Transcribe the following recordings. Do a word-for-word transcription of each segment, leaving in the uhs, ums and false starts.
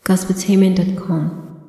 gospeltainment dot com.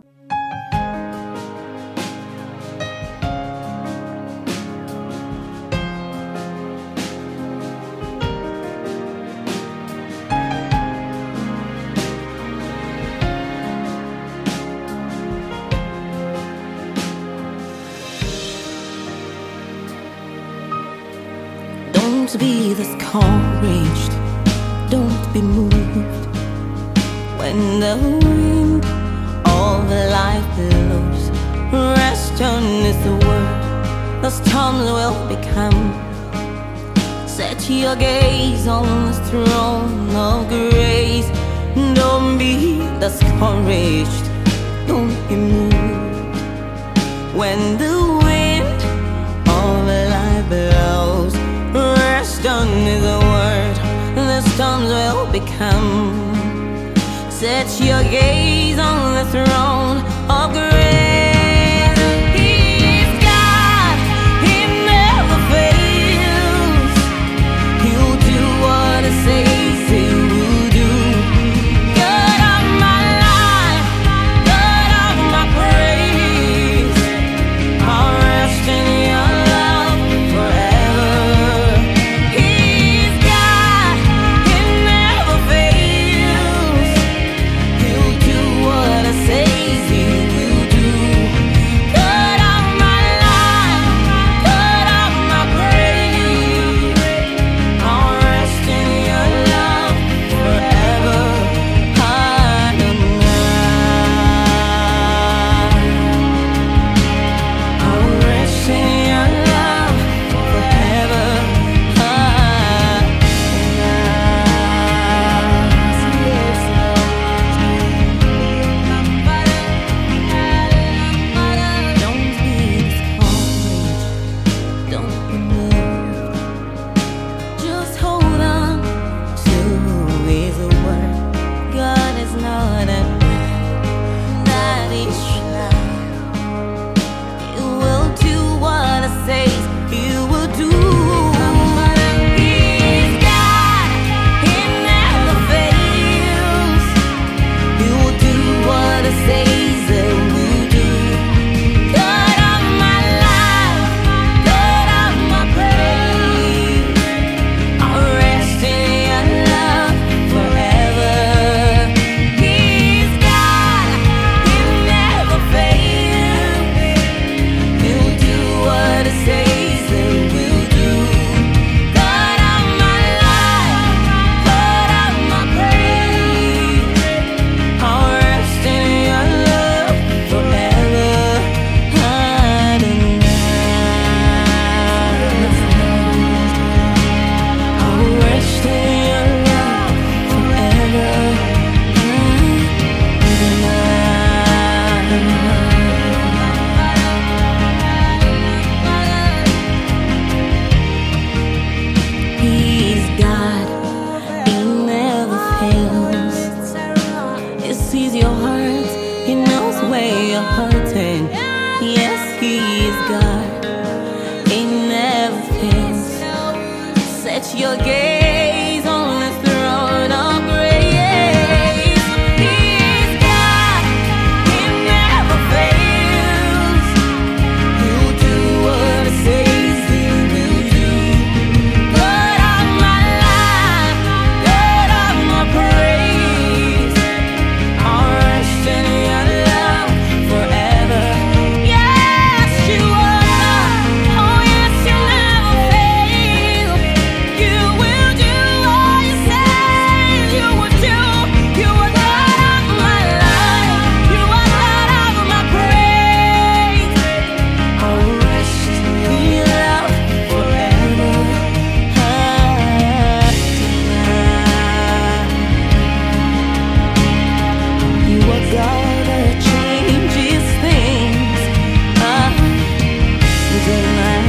Don't be discouraged, don't be moved when the wind of life blows. Rest on is the word, the storms will become. Set your gaze on the throne of grace. Don't be discouraged, don't be moved when the wind of life blows. Rest on is the word, the storms will become. Set your gaze on the throne of grace. He's God, He never fails. He'll do what He says He will do. God of my life, God of my praise, I'll rest in Your love forever. He's God, He never fails. He'll do what He says He will do. God of my life, God of my praise, I'll rest in Your love forever. Adonai, I'll rest in Your love forever. Don't be discouraged, don't be moved. Just hold on to His word. God is not a man that He should lie. He will do what He says He will do. He's God, He never fails. He will do what He says He will do. God of my life, God of my praise, I'll rest in Your love forever. He's God, He never fails. He'll do what He says He will do. God of my life, God of my praise, I'll rest in Your love forever. Adonai, I'll rest in Your love forever. He's God, He never fails. He sees your heart, He knows where you're hurting. Yes, He is God, He never fails. Set your gaze on the throne of grace. He's God, He never fails. He'll do what He says He will do. God of my life, God of my praise, I'll rest in Your love forever. Yes, You are God. Oh, yes, You never fail. You will do all You say You will do. You are God of my life. You are God of my praise. I'll rest in Your love forever. You are God that changes things. Adonai.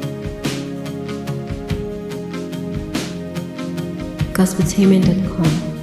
gospeltainment dot com.